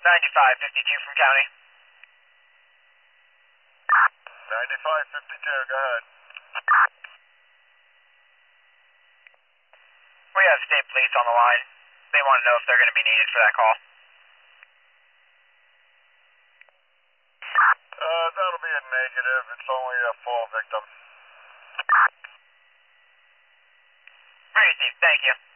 9552 from county. 9552, go ahead. We have state police on the line. They want to know if they're going to be needed for that call. That'll be a negative. It's only a full victim. Very safe, thank you.